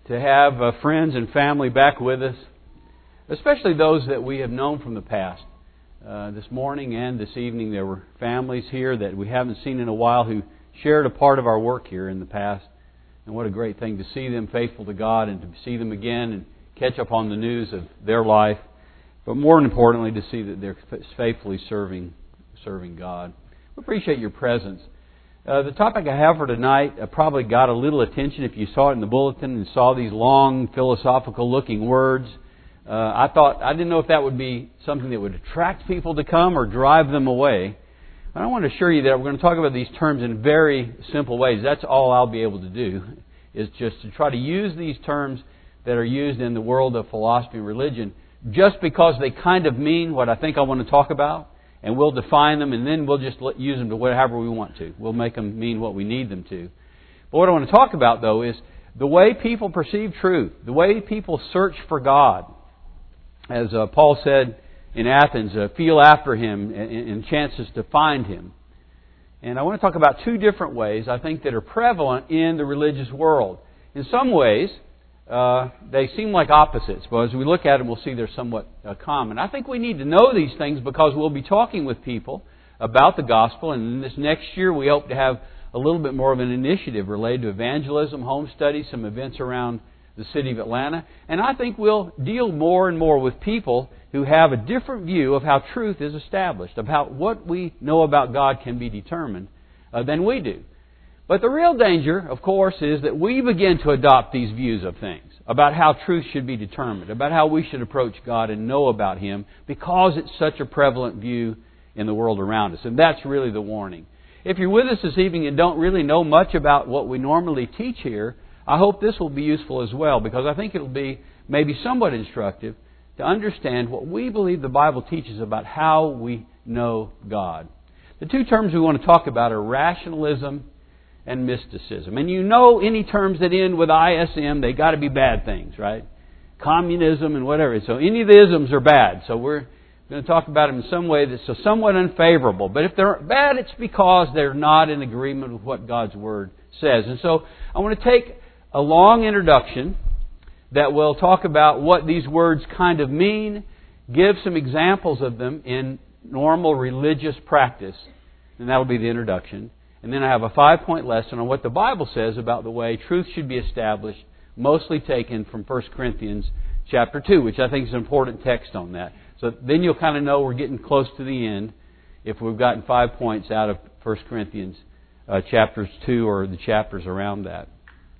to have friends and family back with us, especially those that we have known from the past. This morning and this evening there were families here that we haven't seen in a while who shared a part of our work here in the past. And what a great thing to see them faithful to God and to see them again and catch up on the news of their life. But more importantly, to see that they're faithfully serving God. We appreciate your presence. The topic I have for tonight probably got a little attention if you saw it in the bulletin and saw these long philosophical-looking words. I didn't know if that would be something that would attract people to come or drive them away. But I want to assure you that we're going to talk about these terms in very simple ways. That's all I'll be able to do, is just to try to use these terms that are used in the world of philosophy and religion just because they kind of mean what I think I want to talk about. And we'll define them, and then we'll just use them to whatever we want to. We'll make them mean what we need them to. But what I want to talk about, though, is the way people perceive truth, the way people search for God. As Paul said in Athens, feel after Him and chances to find Him. And I want to talk about two different ways, I think, that are prevalent in the religious world. In some ways, they seem like opposites, but as we look at them, we'll see they're somewhat common. I think we need to know these things because we'll be talking with people about the gospel, and in this next year we hope to have a little bit more of an initiative related to evangelism, home studies, some events around the city of Atlanta. And I think we'll deal more and more with people who have a different view of how truth is established, of how what we know about God can be determined than we do. But the real danger, of course, is that we begin to adopt these views of things, about how truth should be determined, about how we should approach God and know about Him, because it's such a prevalent view in the world around us. And that's really the warning. If you're with us this evening and don't really know much about what we normally teach here, I hope this will be useful as well, because I think it'll be maybe somewhat instructive to understand what we believe the Bible teaches about how we know God. The two terms we want to talk about are rationalism and mysticism. And you know any terms that end with ISM, they got to be bad things, right? Communism and whatever. So any of the isms are bad. So we're going to talk about them in some way that's somewhat unfavorable. But if they're bad, it's because they're not in agreement with what God's Word says. And so I want to take a long introduction that will talk about what these words kind of mean, give some examples of them in normal religious practice, and that'll be the introduction. And then I have a 5-point lesson on what the Bible says about the way truth should be established, mostly taken from 1 Corinthians chapter 2, which I think is an important text on that. So then you'll kind of know we're getting close to the end if we've gotten 5 points out of 1 Corinthians chapters 2 or the chapters around that.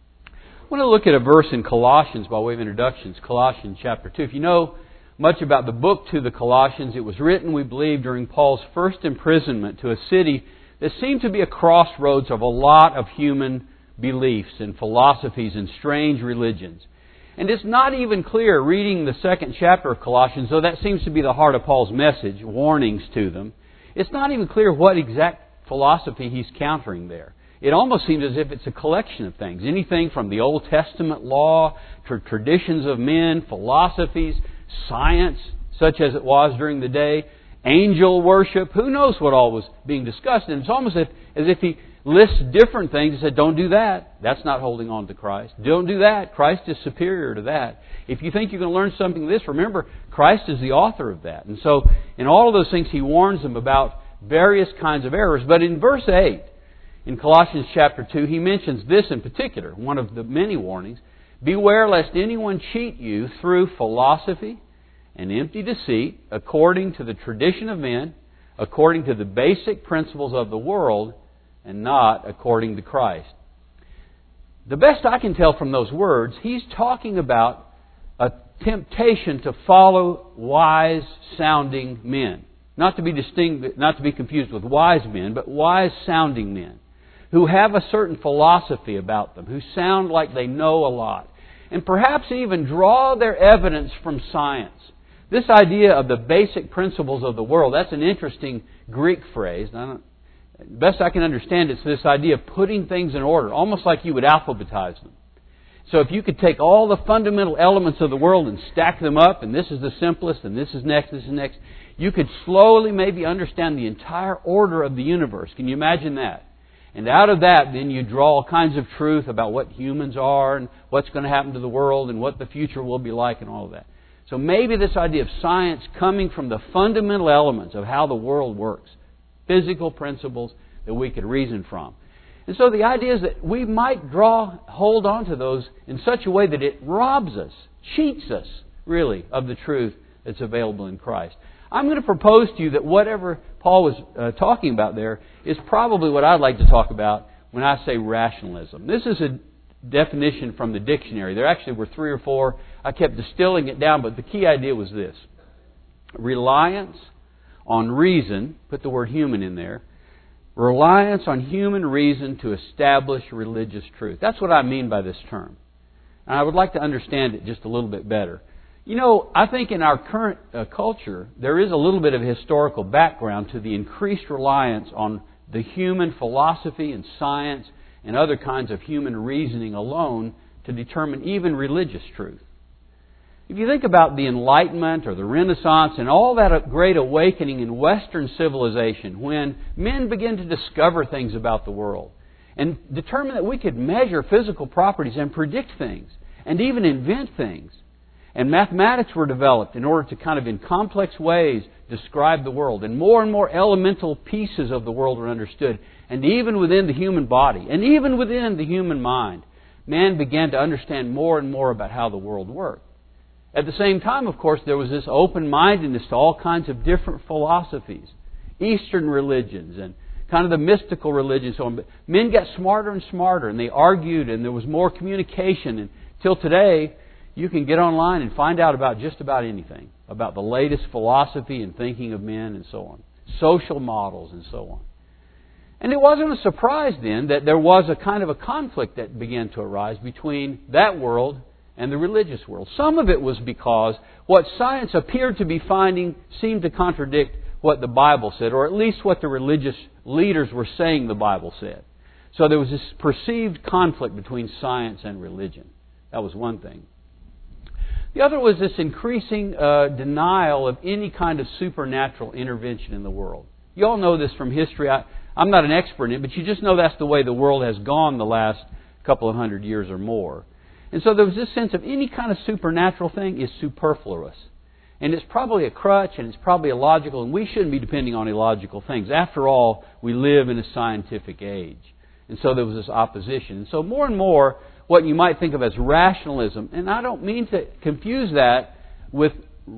I want to look at a verse in Colossians by way of introductions, Colossians chapter 2. If you know much about the book to the Colossians, it was written, we believe, during Paul's first imprisonment to a city that seemed to be a crossroads of a lot of human beliefs and philosophies and strange religions. And it's not even clear, reading the second chapter of Colossians, though that seems to be the heart of Paul's message, warnings to them, it's not even clear what exact philosophy he's countering there. It almost seems as if it's a collection of things. Anything from the Old Testament law to traditions of men, philosophies, science, such as it was during the day, angel worship, who knows what all was being discussed. And it's almost as if he lists different things and said, don't do that. That's not holding on to Christ. Don't do that. Christ is superior to that. If you think you're going to learn something of this, remember, Christ is the author of that. And so in all of those things, he warns them about various kinds of errors. But in verse 8, in Colossians chapter 2, he mentions this in particular, one of the many warnings. Beware lest anyone cheat you through philosophy and empty deceit, according to the tradition of men, according to the basic principles of the world, and not according to Christ. The best I can tell from those words, he's talking about a temptation to follow wise-sounding men. Not to be confused with wise men, but wise-sounding men who have a certain philosophy about them, who sound like they know a lot, and perhaps even draw their evidence from science. This idea of the basic principles of the world, that's an interesting Greek phrase. Best I can understand, it's this idea of putting things in order, almost like you would alphabetize them. So if you could take all the fundamental elements of the world and stack them up, and this is the simplest, and this is next, this is next, you could slowly maybe understand the entire order of the universe. Can you imagine that? And out of that, then you draw all kinds of truth about what humans are and what's going to happen to the world and what the future will be like and all of that. So maybe this idea of science coming from the fundamental elements of how the world works, physical principles that we could reason from. And so the idea is that we might hold on to those in such a way that it robs us, cheats us, really, of the truth that's available in Christ. I'm going to propose to you that whatever Paul was talking about there is probably what I'd like to talk about when I say rationalism. This is a definition from the dictionary. There actually were 3 or 4. I kept distilling it down, but the key idea was this. Reliance on reason, put the word human in there, reliance on human reason to establish religious truth. That's what I mean by this term. And I would like to understand it just a little bit better. You know, I think in our current culture, there is a little bit of historical background to the increased reliance on the human philosophy and science and other kinds of human reasoning alone to determine even religious truth. If you think about the Enlightenment or the Renaissance and all that great awakening in Western civilization, when men began to discover things about the world and determine that we could measure physical properties and predict things and even invent things, and mathematics were developed in order to kind of in complex ways describe the world, and more elemental pieces of the world were understood, and even within the human body and even within the human mind, man began to understand more and more about how the world worked. At the same time, of course, there was this open-mindedness to all kinds of different philosophies, Eastern religions and kind of the mystical religions and so on. But men got smarter and smarter, and they argued, and there was more communication. Until today, you can get online and find out about just about anything, about the latest philosophy and thinking of men and so on, social models and so on. And it wasn't a surprise then that there was a kind of a conflict that began to arise between that world and the religious world. Some of it was because what science appeared to be finding seemed to contradict what the Bible said, or at least what the religious leaders were saying the Bible said. So there was this perceived conflict between science and religion. That was one thing. The other was this increasing denial of any kind of supernatural intervention in the world. You all know this from history. I'm not an expert in it, but you just know that's the way the world has gone the last couple of 100 years or more. And so there was this sense of any kind of supernatural thing is superfluous. And it's probably a crutch, and it's probably illogical, and we shouldn't be depending on illogical things. After all, we live in a scientific age. And so there was this opposition. And so more and more, what you might think of as rationalism, and I don't mean to confuse that with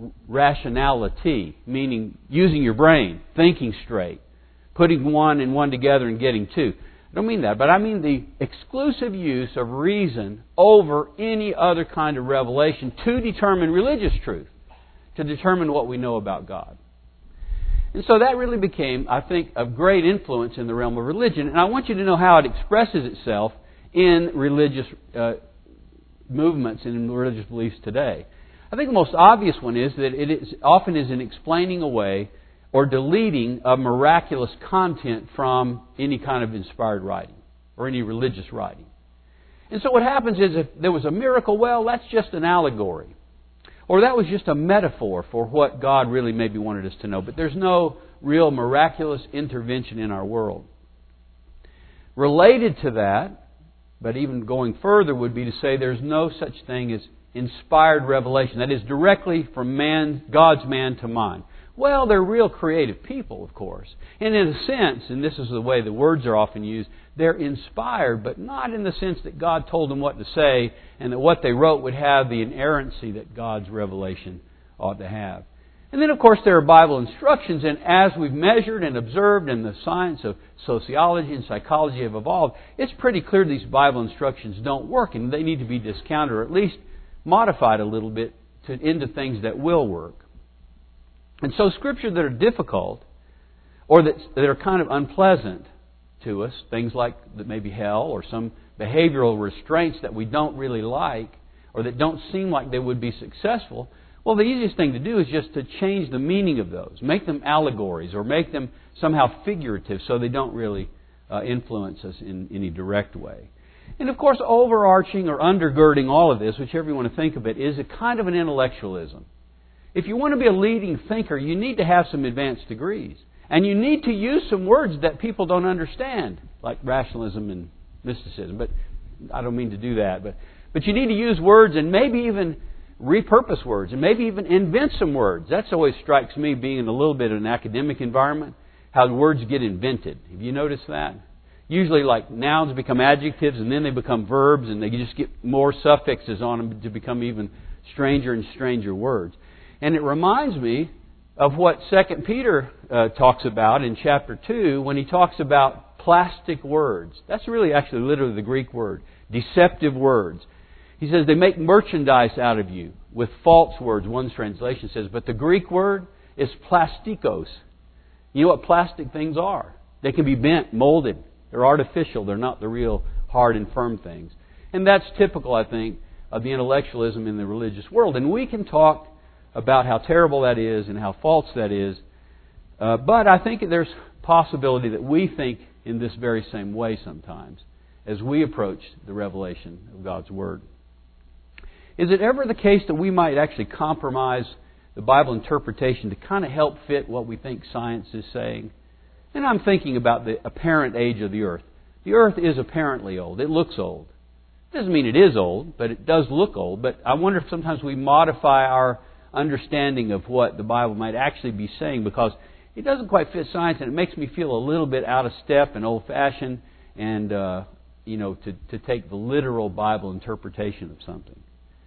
rationality, meaning using your brain, thinking straight, putting one and one together and getting two. I don't mean that, but I mean the exclusive use of reason over any other kind of revelation to determine religious truth, to determine what we know about God. And so that really became, I think, of great influence in the realm of religion. And I want you to know how it expresses itself in religious movements and in religious beliefs today. I think the most obvious one is that often is in explaining away or deleting of miraculous content from any kind of inspired writing or any religious writing. And so what happens is if there was a miracle, well, that's just an allegory. Or that was just a metaphor for what God really maybe wanted us to know. But there's no real miraculous intervention in our world. Related to that, but even going further, would be to say there's no such thing as inspired revelation. That is directly from God's man to mind. Well, they're real creative people, of course. And in a sense, and this is the way the words are often used, they're inspired, but not in the sense that God told them what to say and that what they wrote would have the inerrancy that God's revelation ought to have. And then, of course, there are Bible instructions, and as we've measured and observed and the science of sociology and psychology have evolved, it's pretty clear these Bible instructions don't work, and they need to be discounted or at least modified a little bit into things that will work. And so Scripture that are difficult or that are kind of unpleasant to us, things like that maybe hell or some behavioral restraints that we don't really like or that don't seem like they would be successful, well, the easiest thing to do is just to change the meaning of those. Make them allegories or make them somehow figurative so they don't really influence us in any direct way. And of course, overarching or undergirding all of this, whichever you want to think of it, is a kind of an intellectualism. If you want to be a leading thinker, you need to have some advanced degrees. And you need to use some words that people don't understand. like rationalism and mysticism. But I don't mean to do that. But you need to use words and maybe even repurpose words and maybe even invent some words. That's always strikes me, being in a little bit of an academic environment, how the words get invented. Have you noticed that? Usually like nouns become adjectives and then they become verbs and they just get more suffixes on them to become even stranger and stranger words. And it reminds me of what 2 Peter talks about in chapter 2 when he talks about plastic words. That's really actually literally the Greek word. Deceptive words. He says they make merchandise out of you with false words, one translation says. But the Greek word is plastikos. You know what plastic things are? They can be bent, molded. They're artificial. They're not the real hard and firm things. And that's typical, I think, of the intellectualism in the religious world. And we can talk about how terrible that is and how false that is. But I think there's possibility that we think in this very same way sometimes as we approach the revelation of God's Word. Is it ever the case that we might actually compromise the Bible interpretation to kind of help fit what we think science is saying? And I'm thinking about the apparent age of the earth. The earth is apparently old. It looks old. It doesn't mean it is old, but it does look old. But I wonder if sometimes we modify our understanding of what the Bible might actually be saying because it doesn't quite fit science and it makes me feel a little bit out of step and old-fashioned and, to take the literal Bible interpretation of something.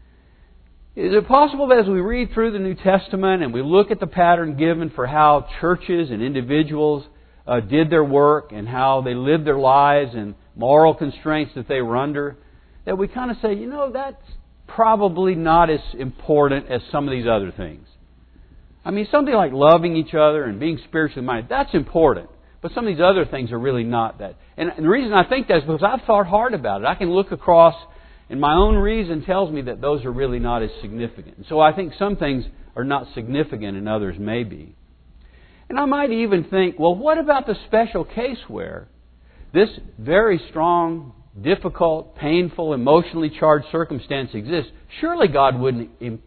Is it possible that as we read through the New Testament and we look at the pattern given for how churches and individuals did their work and how they lived their lives and moral constraints that they were under, that we kind of say, that's probably not as important as some of these other things. I mean, something like loving each other and being spiritually minded, that's important. But some of these other things are really not that. And the reason I think that is because I've thought hard about it. I can look across and my own reason tells me that those are really not as significant. And so I think some things are not significant and others may be. And I might even think, well, what about the special case where this very strong, difficult, painful, emotionally charged circumstance exists? Surely God wouldn't,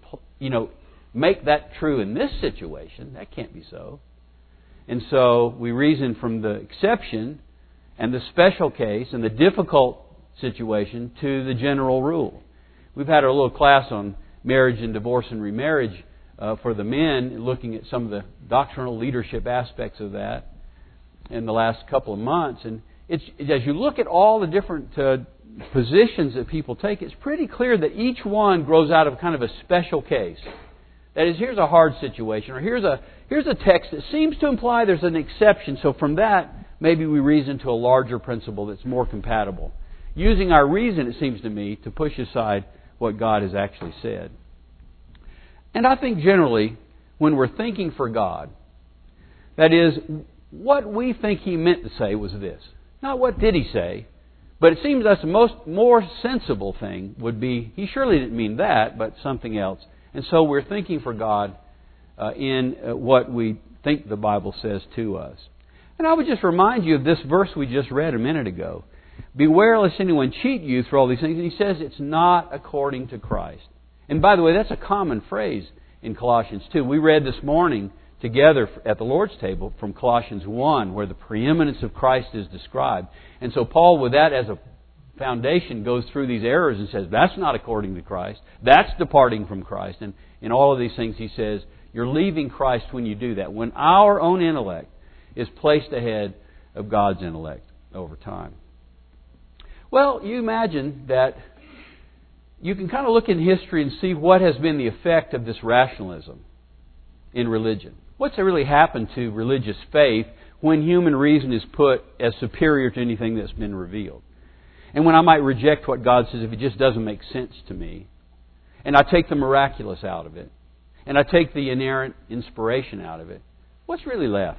make that true in this situation. That can't be so. And so we reason from the exception and the special case and the difficult situation to the general rule. We've had our little class on marriage and divorce and remarriage for the men, looking at some of the doctrinal leadership aspects of that in the last couple of months. And as you look at all the different positions that people take, it's pretty clear that each one grows out of kind of a special case. That is, here's a hard situation, or here's a text that seems to imply there's an exception. So from that, maybe we reason to a larger principle that's more compatible. Using our reason, it seems to me, to push aside what God has actually said. And I think generally, when we're thinking for God, that is, what we think He meant to say was this. Not what did He say, but it seems that's the more sensible thing would be, He surely didn't mean that, but something else. And so we're thinking for God in what we think the Bible says to us. And I would just remind you of this verse we just read a minute ago. Beware lest anyone cheat you through all these things. And he says it's not according to Christ. And by the way, that's a common phrase in Colossians 2. We read this morning together at the Lord's table from Colossians 1 where the preeminence of Christ is described. And so Paul, with that as a foundation, goes through these errors and says that's not according to Christ. That's departing from Christ. And in all of these things he says you're leaving Christ when you do that. When our own intellect is placed ahead of God's intellect over time. Well, you imagine that you can kind of look in history and see what has been the effect of this rationalism in religion. What's really happened to religious faith when human reason is put as superior to anything that's been revealed? And when I might reject what God says if it just doesn't make sense to me, and I take the miraculous out of it, and I take the inerrant inspiration out of it, what's really left?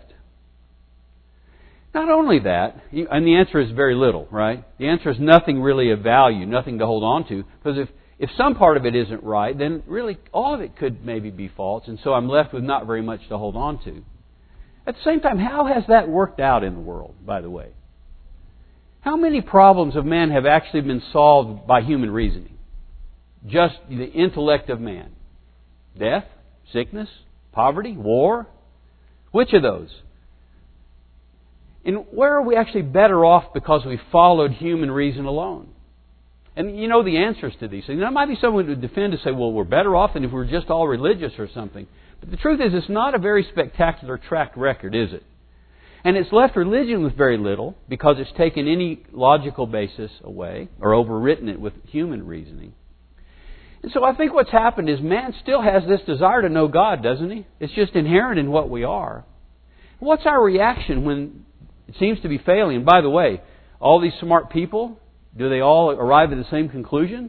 Not only that, and the answer is very little, right? The answer is nothing really of value, nothing to hold on to. Because if some part of it isn't right, then really all of it could maybe be false. And so I'm left with not very much to hold on to. At the same time, how has that worked out in the world, by the way? How many problems of man have actually been solved by human reasoning? Just the intellect of man. Death, sickness, poverty, war. Which of those? And where are we actually better off because we followed human reason alone? And you know the answers to these things. There might be someone who would defend to say, well, we're better off than if we're just all religious or something. But the truth is, it's not a very spectacular track record, is it? And it's left religion with very little because it's taken any logical basis away or overwritten it with human reasoning. And so I think what's happened is man still has this desire to know God, doesn't he? It's just inherent in what we are. What's our reaction when it seems to be failing? And by the way, all these smart people, do they all arrive at the same conclusion?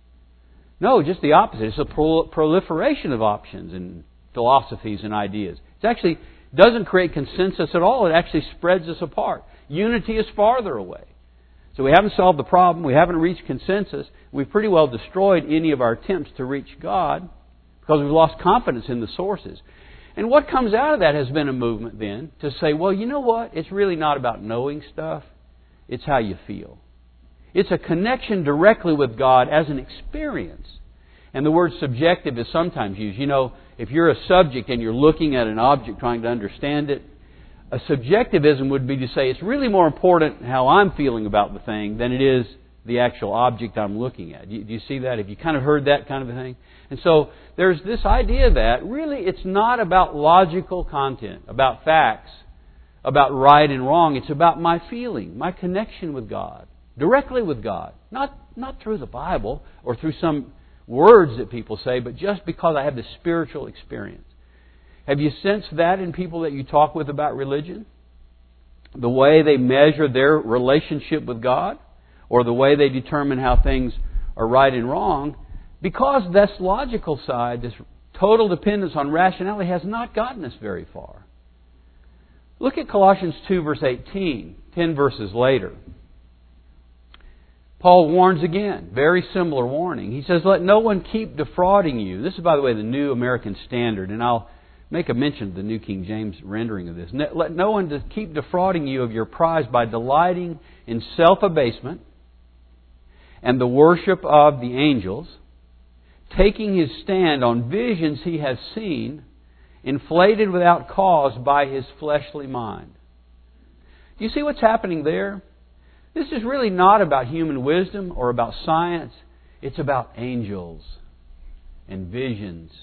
No, just the opposite. It's a proliferation of options and philosophies and ideas. It actually doesn't create consensus at all. It actually spreads us apart. Unity is farther away. So we haven't solved the problem. We haven't reached consensus. We've pretty well destroyed any of our attempts to reach God because we've lost confidence in the sources. And what comes out of that has been a movement then to say, well, you know what? It's really not about knowing stuff. It's how you feel. It's a connection directly with God as an experience. And the word subjective is sometimes used. You know, if you're a subject and you're looking at an object trying to understand it, a subjectivism would be to say it's really more important how I'm feeling about the thing than it is the actual object I'm looking at. Do you see that? Have you kind of heard that kind of a thing? And so there's this idea that really it's not about logical content, about facts, about right and wrong. It's about my feeling, my connection with God, directly with God. Not through the Bible or through some words that people say, but just because I have this spiritual experience. Have you sensed that in people that you talk with about religion? The way they measure their relationship with God, or the way they determine how things are right and wrong, because this logical side, this total dependence on rationality, has not gotten us very far. Look at Colossians 2 verse 18, 10 verses later. Paul warns again, very similar warning. He says, let no one keep defrauding you. This is, by the way, the New American Standard, and I'll make a mention of the New King James rendering of this. Let no one keep defrauding you of your prize by delighting in self-abasement and the worship of the angels, taking his stand on visions he has seen, inflated without cause by his fleshly mind. Do you see what's happening there? This is really not about human wisdom or about science. It's about angels and visions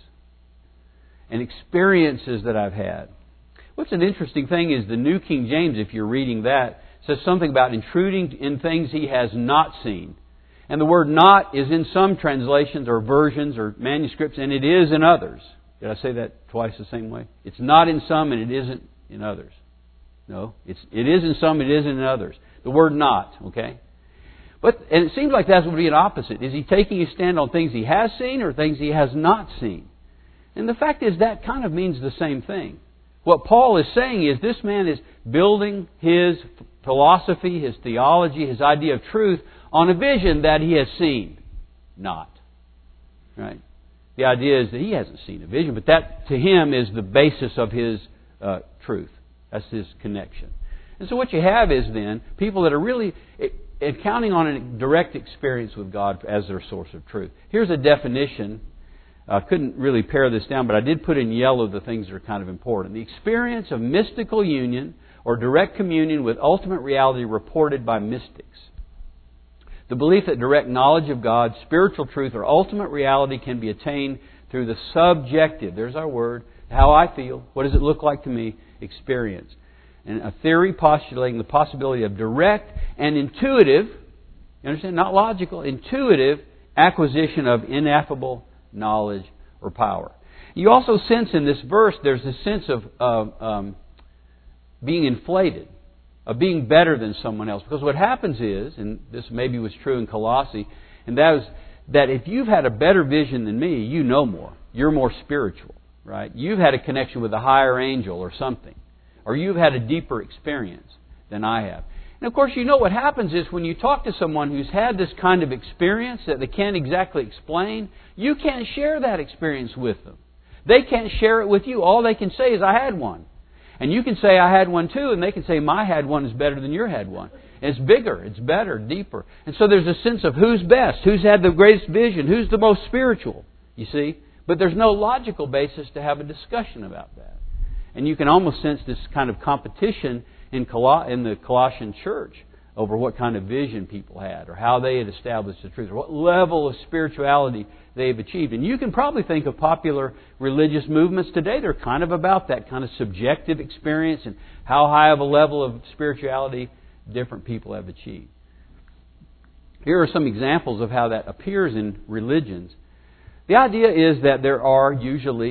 and experiences that I've had. What's an interesting thing is the New King James, if you're reading that, says something about intruding in things he has not seen. And the word not is in some translations or versions or manuscripts, and it is in others. Did I say that twice the same way? It's not in some and it isn't in others. No, it is in some, it isn't in others. The word not, okay? And it seems like that would be an opposite. Is he taking his stand on things he has seen or things he has not seen? And the fact is that kind of means the same thing. What Paul is saying is this man is building his philosophy, his theology, his idea of truth on a vision that he has seen. Not. Right? The idea is that he hasn't seen a vision, but that to him is the basis of his truth. That's his connection. And so what you have is then people that are really counting on a direct experience with God as their source of truth. Here's a definition. I couldn't really pare this down, but I did put in yellow the things that are kind of important. The experience of mystical union or direct communion with ultimate reality reported by mystics. The belief that direct knowledge of God, spiritual truth, or ultimate reality can be attained through the subjective, there's our word, how I feel, what does it look like to me, experience. And a theory postulating the possibility of direct and intuitive, you understand, not logical, intuitive acquisition of ineffable knowledge or power. You also sense in this verse there's a sense of being inflated, of being better than someone else. Because what happens is, and this maybe was true in Colossae, and that is that if you've had a better vision than me, you know more. You're more spiritual, right? You've had a connection with a higher angel or something. Or you've had a deeper experience than I have. And of course, you know what happens is when you talk to someone who's had this kind of experience that they can't exactly explain, you can't share that experience with them. They can't share it with you. All they can say is, I had one. And you can say, I had one too, and they can say, my had one is better than your had one. And it's bigger, it's better, deeper. And so there's a sense of who's best, who's had the greatest vision, who's the most spiritual, you see. But there's no logical basis to have a discussion about that. And you can almost sense this kind of competition in the Colossian church over what kind of vision people had, or how they had established the truth, or what level of spirituality they have achieved. And you can probably think of popular religious movements today. They're kind of about that kind of subjective experience and how high of a level of spirituality different people have achieved. Here are some examples of how that appears in religions. The idea is that there are usually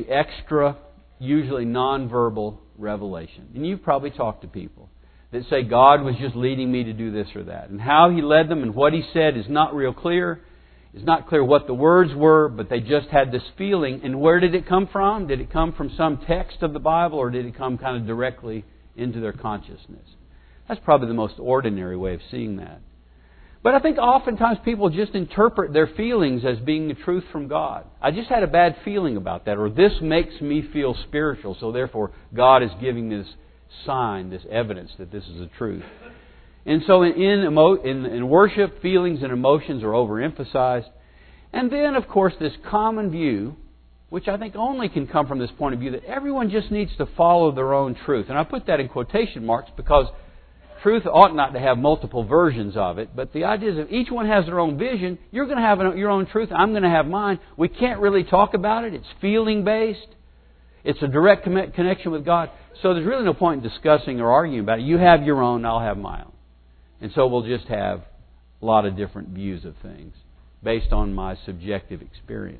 nonverbal revelation. And you've probably talked to people that say God was just leading me to do this or that. And how He led them and what He said is not real clear. It's not clear what the words were, but they just had this feeling. And where did it come from? Did it come from some text of the Bible, or did it come kind of directly into their consciousness? That's probably the most ordinary way of seeing that. But I think oftentimes people just interpret their feelings as being the truth from God. I just had a bad feeling about that, or this makes me feel spiritual, so therefore God is giving this sign, this evidence that this is the truth. And so in worship, feelings and emotions are overemphasized. And then, of course, this common view, which I think only can come from this point of view, that everyone just needs to follow their own truth. And I put that in quotation marks because truth ought not to have multiple versions of it, but the idea is if each one has their own vision, you're going to have your own truth, I'm going to have mine. We can't really talk about it. It's feeling-based. It's a direct connection with God. So there's really no point in discussing or arguing about it. You have your own, I'll have my own. And so we'll just have a lot of different views of things based on my subjective experience.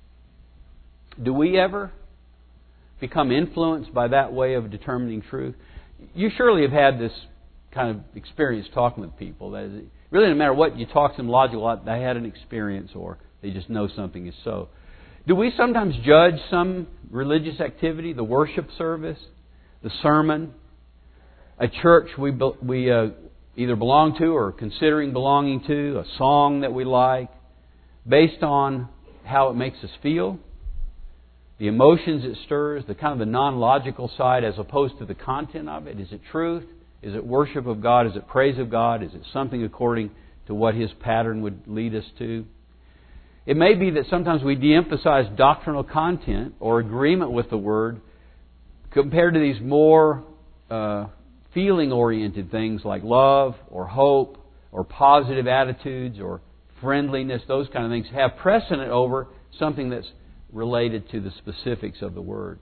Do we ever become influenced by that way of determining truth? You surely have had this kind of experience talking with people. That is, really, no matter what you talk to them logically, they had an experience or they just know something is so. Do we sometimes judge some religious activity, the worship service, the sermon, a church we either belong to or considering belonging to, a song that we like, based on how it makes us feel, the emotions it stirs, the kind of the non-logical side as opposed to the content of it? Is it truth? Is it worship of God? Is it praise of God? Is it something according to what His pattern would lead us to? It may be that sometimes we de-emphasize doctrinal content or agreement with the Word compared to these more feeling-oriented things like love or hope or positive attitudes or friendliness. Those kind of things have precedent over something that's related to the specifics of the Word.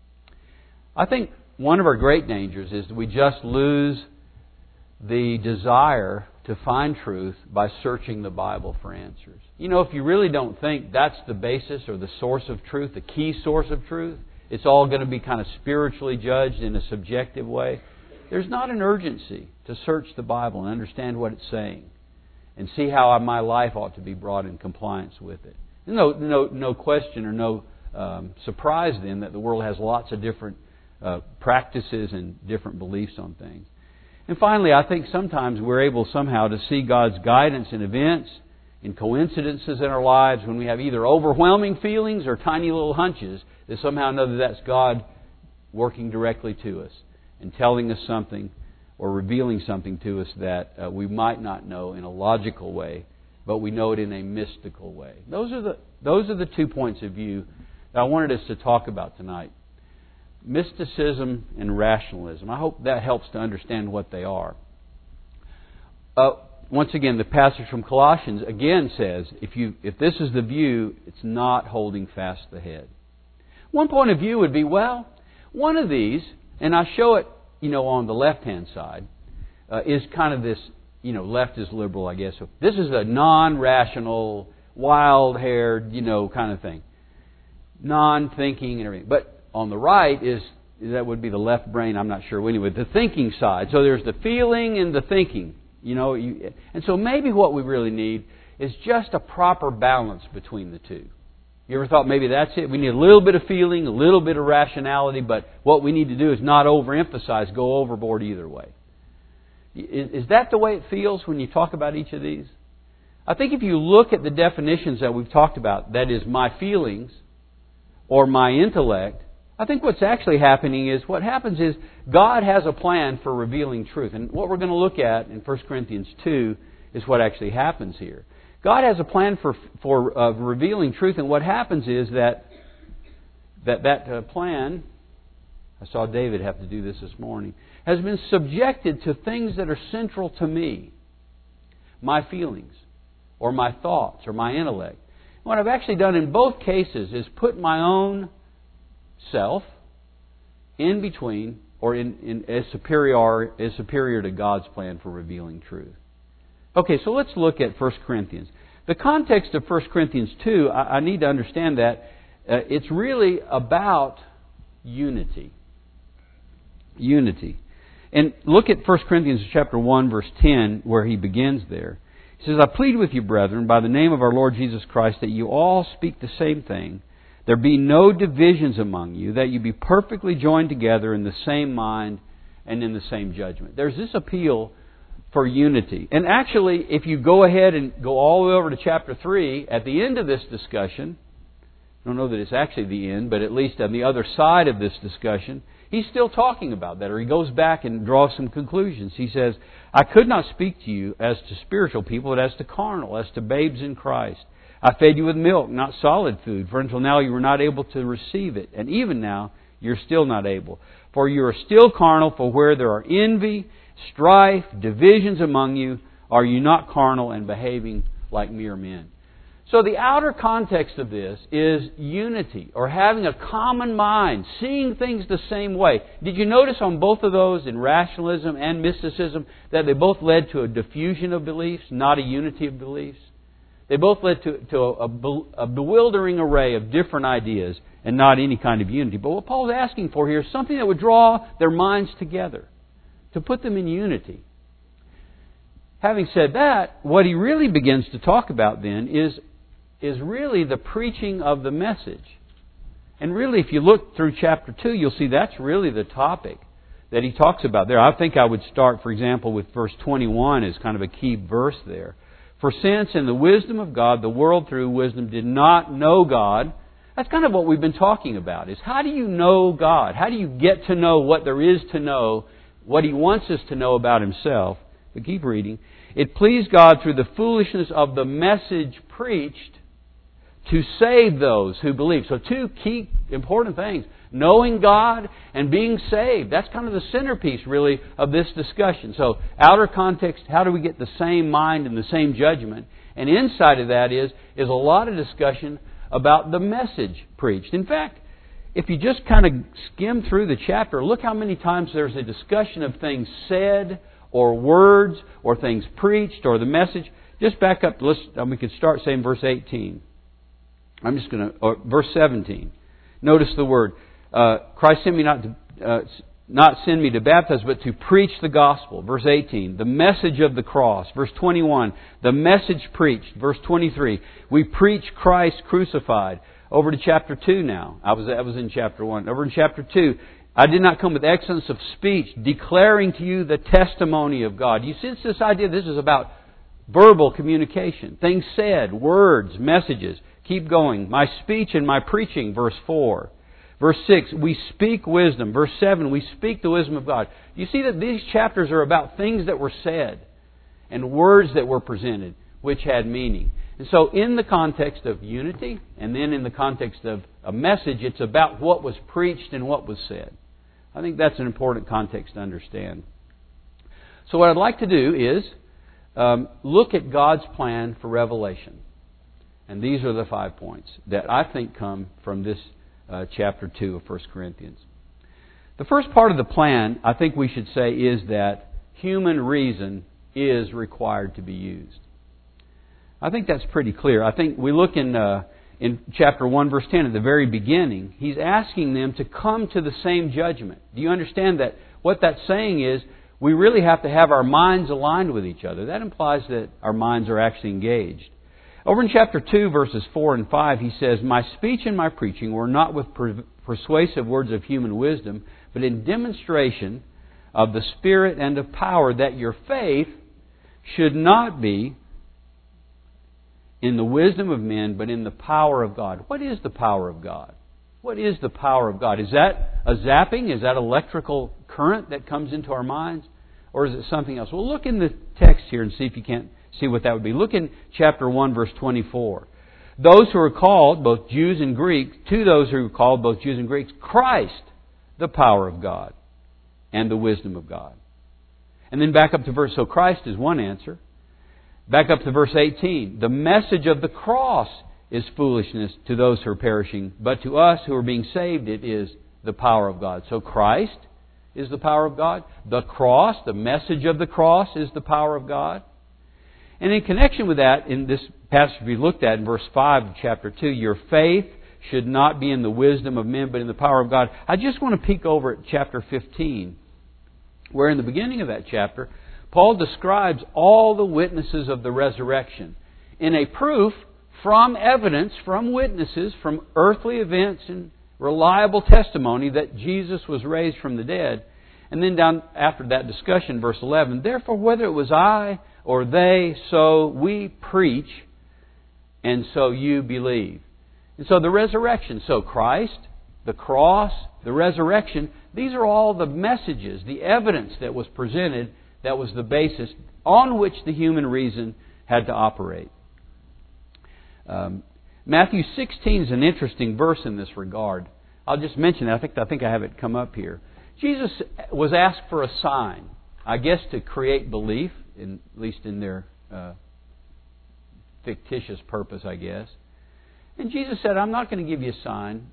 I think one of our great dangers is that we just lose the desire to find truth by searching the Bible for answers. You know, if you really don't think that's the basis or the source of truth, the key source of truth, it's all going to be kind of spiritually judged in a subjective way, there's not an urgency to search the Bible and understand what it's saying and see how my life ought to be brought in compliance with it. No question or no surprise then that the world has lots of different practices and different beliefs on things. And finally, I think sometimes we're able somehow to see God's guidance in events, in coincidences in our lives when we have either overwhelming feelings or tiny little hunches that somehow know that that's God working directly to us and telling us something or revealing something to us that we might not know in a logical way, but we know it in a mystical way. Those are the 2 points of view that I wanted us to talk about tonight. Mysticism and rationalism. I hope that helps to understand what they are. Once again, the passage from Colossians again says, if this is the view, it's not holding fast the head. One point of view would be, well, one of these, and I show it, on the left-hand side, is kind of this, left is liberal, I guess. So this is a non-rational, wild-haired, kind of thing. Non-thinking and everything. But on the right that would be the left brain, I'm not sure. Anyway, the thinking side. So there's the feeling and the thinking. And so maybe what we really need is just a proper balance between the two. You ever thought maybe that's it? We need a little bit of feeling, a little bit of rationality, but what we need to do is not overemphasize, go overboard either way. Is that the way it feels when you talk about each of these? I think if you look at the definitions that we've talked about, that is my feelings or my intellect, I think what's actually happening is, what happens is God has a plan for revealing truth. And what we're going to look at in 1 Corinthians 2 is what actually happens here. God has a plan for revealing truth, and what happens is that plan I saw David have to do this morning. Has been subjected to things that are central to me. My feelings, or my thoughts, or my intellect. What I've actually done in both cases is put my own self in between, or in as superior to God's plan for revealing truth. Okay, so let's look at 1 Corinthians. The context of 1 Corinthians 2, I need to understand that it's really about unity. Unity. And look at 1 Corinthians chapter 1, verse 10, where he begins there. He says, I plead with you, brethren, by the name of our Lord Jesus Christ, that you all speak the same thing. There be no divisions among you, that you be perfectly joined together in the same mind and in the same judgment. There's this appeal for unity. And actually, if you go ahead and go all the way over to chapter 3, at the end of this discussion, I don't know that it's actually the end, but at least on the other side of this discussion, he's still talking about that, or he goes back and draws some conclusions. He says, I could not speak to you as to spiritual people, but as to carnal, as to babes in Christ. I fed you with milk, not solid food, for until now you were not able to receive it, and even now you're still not able. For you are still carnal, for where there are envy, strife, divisions among you, are you not carnal and behaving like mere men? So the outer context of this is unity, or having a common mind, seeing things the same way. Did you notice on both of those, in rationalism and mysticism, that they both led to a diffusion of beliefs, not a unity of beliefs? They both led to a bewildering array of different ideas and not any kind of unity. But what Paul's asking for here is something that would draw their minds together, to put them in unity. Having said that, what he really begins to talk about then is really the preaching of the message. And really, if you look through chapter 2, you'll see that's really the topic that he talks about there. I think I would start, for example, with verse 21 as kind of a key verse there. For since in the wisdom of God, the world through wisdom did not know God. That's kind of what we've been talking about, is how do you know God? How do you get to know what there is to know, what He wants us to know about Himself? But keep reading. It pleased God through the foolishness of the message preached to save those who believe. So two key important things. Knowing God and being saved. That's kind of the centerpiece, really, of this discussion. So, outer context, how do we get the same mind and the same judgment? And inside of that is a lot of discussion about the message preached. In fact, if you just kind of skim through the chapter, look how many times there's a discussion of things said, or words, or things preached, or the message. Just back up. We could start saying verse 18. Verse 17. Notice the word. Christ sent me not send me to baptize, but to preach the gospel. Verse 18. The message of the cross. Verse 21. The message preached. Verse 23. We preach Christ crucified. Over to chapter 2 now. That was in chapter 1. Over in chapter 2. I did not come with excellence of speech, declaring to you the testimony of God. You sense this idea? This is about verbal communication. Things said, words, messages. Keep going. My speech and my preaching, verse 4. Verse 6, we speak wisdom. Verse 7, we speak the wisdom of God. You see that these chapters are about things that were said and words that were presented, which had meaning. And so in the context of unity, and then in the context of a message, it's about what was preached and what was said. I think that's an important context to understand. So what I'd like to do is look at God's plan for revelation. And these are the 5 points that I think come from this chapter 2 of 1 Corinthians. The first part of the plan, I think we should say, is that human reason is required to be used. I think that's pretty clear. I think we look in chapter 1, verse 10, at the very beginning, he's asking them to come to the same judgment. Do you understand that what that's saying is we really have to have our minds aligned with each other? That implies that our minds are actually engaged. Over in chapter 2, verses 4 and 5, he says, my speech and my preaching were not with persuasive words of human wisdom, but in demonstration of the Spirit and of power, that your faith should not be in the wisdom of men, but in the power of God. What is the power of God? What is the power of God? Is that a zapping? Is that electrical current that comes into our minds? Or is it something else? Well, look in the text here and see if you can't see what that would be. Look in chapter 1, verse 24. Those who are called, both Jews and Greeks, to those who are called, both Jews and Greeks, Christ, the power of God and the wisdom of God. And then back up to verse, so Christ is one answer. Back up to verse 18. The message of the cross is foolishness to those who are perishing, but to us who are being saved, it is the power of God. So Christ is the power of God. The cross, the message of the cross, is the power of God. And in connection with that, in this passage we looked at in verse 5 of chapter 2, your faith should not be in the wisdom of men, but in the power of God. I just want to peek over at chapter 15, where in the beginning of that chapter, Paul describes all the witnesses of the resurrection in a proof from evidence, from witnesses, from earthly events and reliable testimony that Jesus was raised from the dead. And then down after that discussion, verse 11, therefore whether it was I or they, so we preach, and so you believe. And so the resurrection, so Christ, the cross, the resurrection, these are all the messages, the evidence that was presented, that was the basis on which the human reason had to operate. Matthew 16 is an interesting verse in this regard. I'll just mention it. I think I have it come up here. Jesus was asked for a sign, I guess to create belief, at least in their fictitious purpose, I guess. And Jesus said, I'm not going to give you a sign,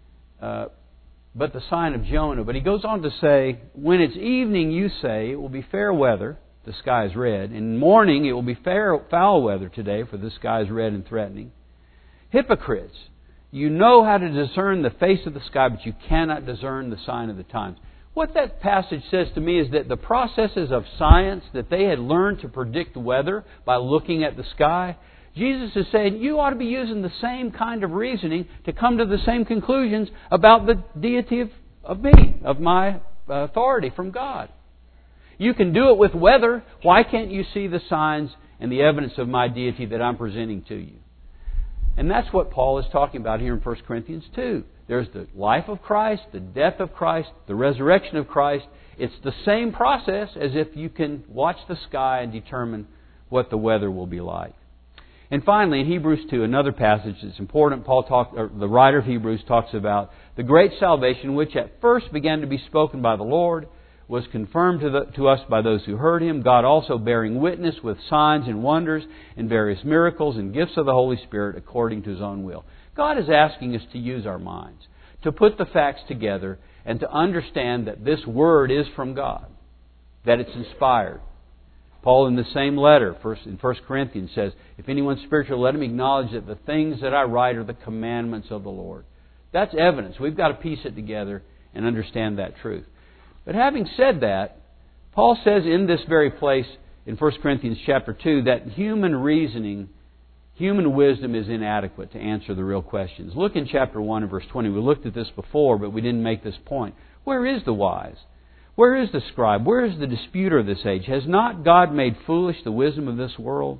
but the sign of Jonah. But He goes on to say, when it's evening, you say, it will be fair weather, the sky is red. In morning, it will be foul weather today, for the sky is red and threatening. Hypocrites, you know how to discern the face of the sky, but you cannot discern the sign of the times. What that passage says to me is that the processes of science that they had learned to predict weather by looking at the sky, Jesus is saying you ought to be using the same kind of reasoning to come to the same conclusions about the deity of me, of my authority from God. You can do it with weather. Why can't you see the signs and the evidence of my deity that I'm presenting to you? And that's what Paul is talking about here in 1 Corinthians 2. There's the life of Christ, the death of Christ, the resurrection of Christ. It's the same process as if you can watch the sky and determine what the weather will be like. And finally, in Hebrews 2, another passage that's important, the writer of Hebrews talks about the great salvation which at first began to be spoken by the Lord, was confirmed to us by those who heard Him, God also bearing witness with signs and wonders and various miracles and gifts of the Holy Spirit according to His own will. God is asking us to use our minds, to put the facts together and to understand that this Word is from God, that it's inspired. Paul in the same letter, in 1 Corinthians, says, if anyone's spiritual, let him acknowledge that the things that I write are the commandments of the Lord. That's evidence. We've got to piece it together and understand that truth. But having said that, Paul says in this very place in 1 Corinthians chapter 2 that human reasoning, human wisdom is inadequate to answer the real questions. Look in chapter 1 and verse 20. We looked at this before, but we didn't make this point. Where is the wise? Where is the scribe? Where is the disputer of this age? Has not God made foolish the wisdom of this world?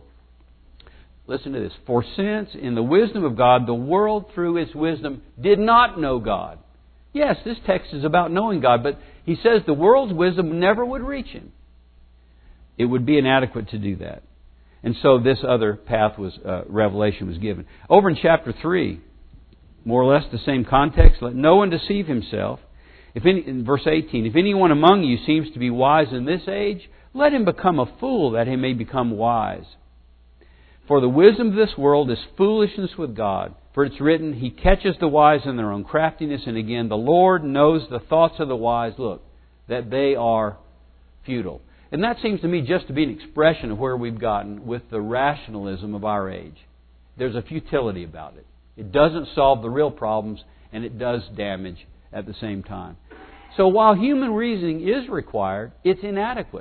Listen to this. For since in the wisdom of God, the world through its wisdom did not know God. Yes, this text is about knowing God, but he says the world's wisdom never would reach Him. It would be inadequate to do that. And so this other path was, revelation was given. Over in chapter 3, more or less the same context, let no one deceive himself. In verse 18, if anyone among you seems to be wise in this age, let him become a fool that he may become wise. For the wisdom of this world is foolishness with God. For it's written, He catches the wise in their own craftiness. And again, the Lord knows the thoughts of the wise, look, that they are futile. And that seems to me just to be an expression of where we've gotten with the rationalism of our age. There's a futility about it. It doesn't solve the real problems, and it does damage at the same time. So while human reasoning is required, it's inadequate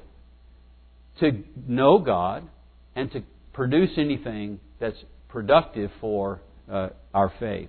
to know God and to produce anything that's productive for our faith.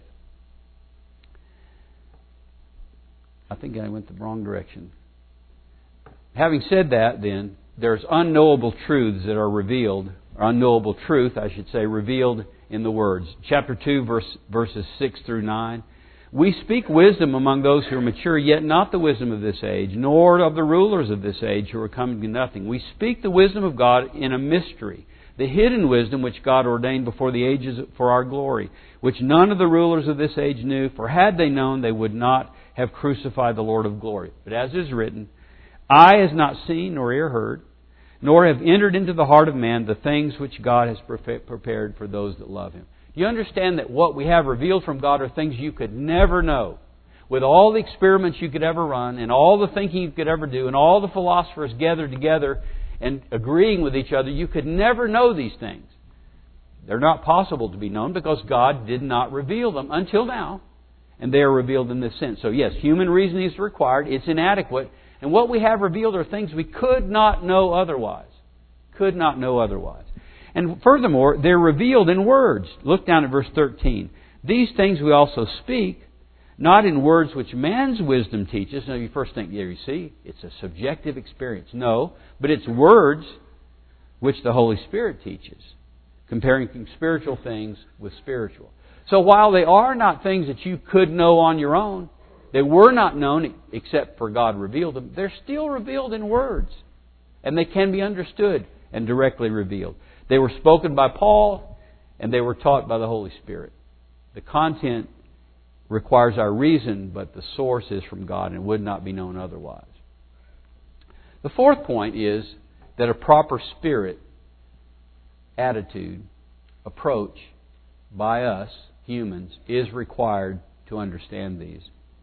I think I went the wrong direction. Having said that, then, there's unknowable truths that are revealed, or unknowable truth, I should say, revealed in the words. Chapter 2, verses 6 through 9. We speak wisdom among those who are mature, yet not the wisdom of this age, nor of the rulers of this age who are coming to nothing. We speak the wisdom of God in a mystery, the hidden wisdom which God ordained before the ages for our glory, which none of the rulers of this age knew, for had they known, they would not have crucified the Lord of glory. But as is written, eye has not seen nor ear heard, nor have entered into the heart of man the things which God has prepared for those that love Him. You understand that what we have revealed from God are things you could never know. With all the experiments you could ever run, and all the thinking you could ever do, and all the philosophers gathered together and agreeing with each other, you could never know these things. They're not possible to be known because God did not reveal them until now. And they are revealed in this sense. So yes, human reasoning is required. It's inadequate. And what we have revealed are things we could not know otherwise. Could not know otherwise. And furthermore, they're revealed in words. Look down at verse 13. These things we also speak, not in words which man's wisdom teaches. Now you first think, yeah, you see, it's a subjective experience. No, but it's words which the Holy Spirit teaches, comparing spiritual things with spiritual. So while they are not things that you could know on your own, they were not known except for God revealed them, they're still revealed in words. And they can be understood and directly revealed. They were spoken by Paul, and they were taught by the Holy Spirit. The content requires our reason, but the source is from God and would not be known otherwise. The fourth point is that a proper spirit, attitude, approach by us, humans, is required to understand these.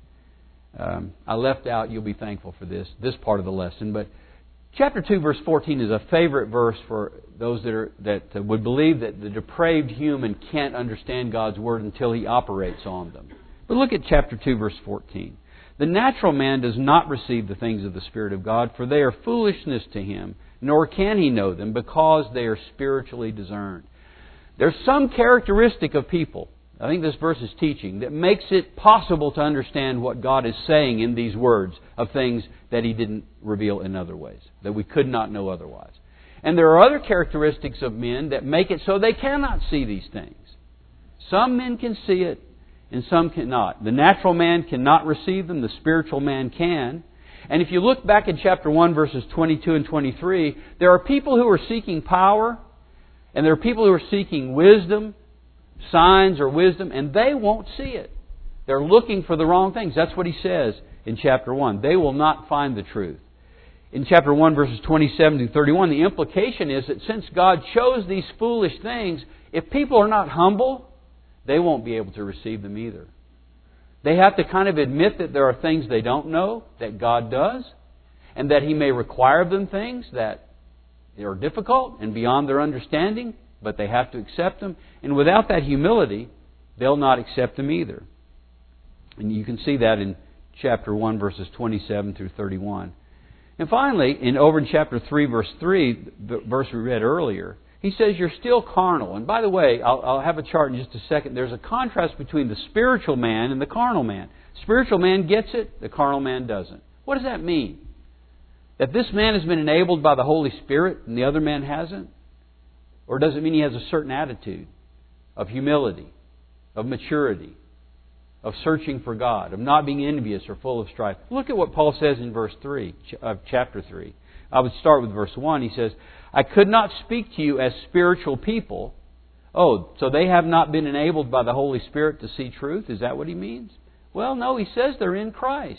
I left out, you'll be thankful for this part of the lesson, but chapter 2, verse 14 is a favorite verse for those that would believe that the depraved human can't understand God's Word until he operates on them. But look at chapter 2, verse 14. The natural man does not receive the things of the Spirit of God, for they are foolishness to him, nor can he know them, because they are spiritually discerned. There's some characteristic of people, I think this verse is teaching, that makes it possible to understand what God is saying in these words of things that He didn't reveal in other ways, that we could not know otherwise. And there are other characteristics of men that make it so they cannot see these things. Some men can see it, and some cannot. The natural man cannot receive them, the spiritual man can. And if you look back in chapter 1, verses 22 and 23, there are people who are seeking power, and there are people who are seeking wisdom, signs or wisdom, and they won't see it. They're looking for the wrong things. That's what he says in chapter 1. They will not find the truth. In chapter 1, verses 27 to 31, the implication is that since God chose these foolish things, if people are not humble, they won't be able to receive them either. They have to kind of admit that there are things they don't know, that God does, and that He may require of them things that are difficult and beyond their understanding, but they have to accept them. And without that humility, they'll not accept them either. And you can see that in chapter 1, verses 27 through 31. And finally, over in chapter 3, verse 3, the verse we read earlier, he says, you're still carnal. And by the way, I'll have a chart in just a second. There's a contrast between the spiritual man and the carnal man. Spiritual man gets it, the carnal man doesn't. What does that mean? That this man has been enabled by the Holy Spirit and the other man hasn't? Or does it mean he has a certain attitude of humility, of maturity, of searching for God, of not being envious or full of strife? Look at what Paul says in verse 3 of chapter 3. I would start with verse 1. He says, I could not speak to you as spiritual people. Oh, so they have not been enabled by the Holy Spirit to see truth? Is that what he means? Well, no, he says they're in Christ.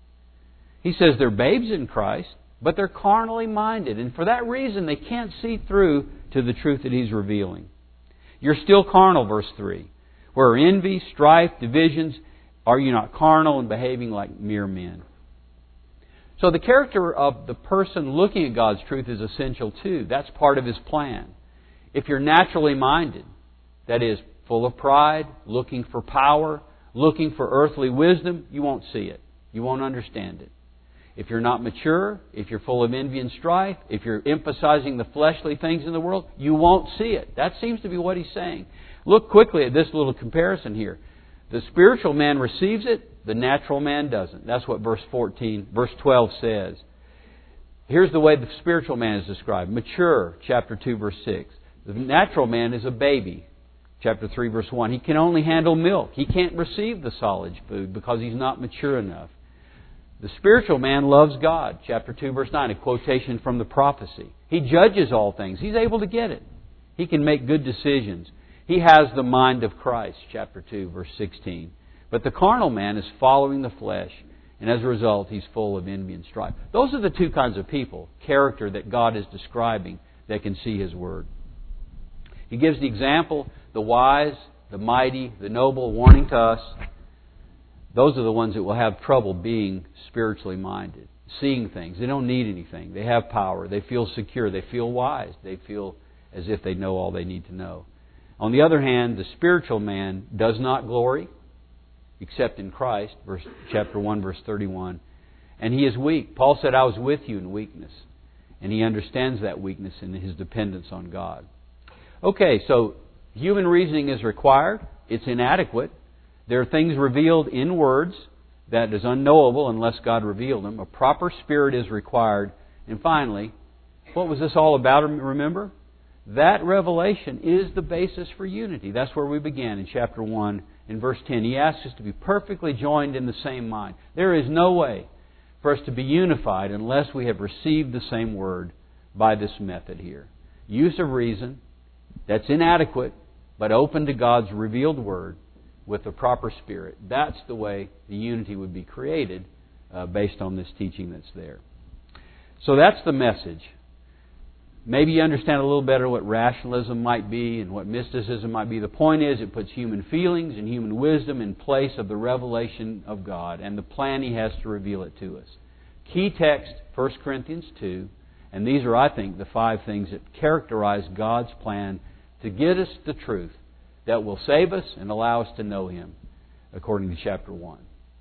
He says they're babes in Christ, but they're carnally minded. And for that reason, they can't see through to the truth that He's revealing. You're still carnal, verse 3. Where envy, strife, divisions, are you not carnal and behaving like mere men? So the character of the person looking at God's truth is essential too. That's part of His plan. If you're naturally minded, that is, full of pride, looking for power, looking for earthly wisdom, you won't see it. You won't understand it. If you're not mature, if you're full of envy and strife, if you're emphasizing the fleshly things in the world, you won't see it. That seems to be what he's saying. Look quickly at this little comparison here. The spiritual man receives it, the natural man doesn't. That's what verse 12 says. Here's the way the spiritual man is described. Mature, chapter 2, verse 6. The natural man is a baby, chapter 3, verse 1. He can only handle milk. He can't receive the solid food because he's not mature enough. The spiritual man loves God, chapter 2, verse 9, a quotation from the prophecy. He judges all things. He's able to get it. He can make good decisions. He has the mind of Christ, chapter 2, verse 16. But the carnal man is following the flesh, and as a result, he's full of envy and strife. Those are the two kinds of people, character that God is describing, that can see His Word. He gives the example, the wise, the mighty, the noble, warning to us. Those are the ones that will have trouble being spiritually minded, seeing things. They don't need anything. They have power. They feel secure. They feel wise. They feel as if they know all they need to know. On the other hand, the spiritual man does not glory except in Christ, chapter 1, verse 31. And he is weak. Paul said, I was with you in weakness. And he understands that weakness in his dependence on God. Okay, so human reasoning is required. It's inadequate. There are things revealed in words that is unknowable unless God revealed them. A proper spirit is required. And finally, what was this all about, remember? That revelation is the basis for unity. That's where we began in chapter 1. In verse 10, he asks us to be perfectly joined in the same mind. There is no way for us to be unified unless we have received the same Word by this method here. Use of reason that's inadequate, but open to God's revealed Word with the proper spirit. That's the way the unity would be created based on this teaching that's there. So that's the message. Maybe you understand a little better what rationalism might be and what mysticism might be. The point is, it puts human feelings and human wisdom in place of the revelation of God and the plan He has to reveal it to us. Key text, 1 Corinthians 2, and these are, I think, the 5 things that characterize God's plan to get us the truth that will save us and allow us to know Him, according to chapter 1.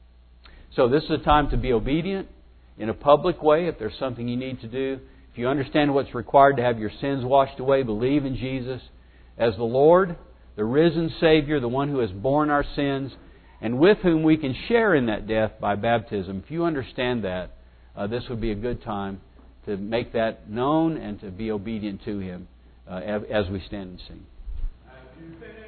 So this is a time to be obedient in a public way if there's something you need to do. If you understand what's required to have your sins washed away, believe in Jesus as the Lord, the risen Savior, the one who has borne our sins, and with whom we can share in that death by baptism. If you understand that, this would be a good time to make that known and to be obedient to Him as we stand and sing.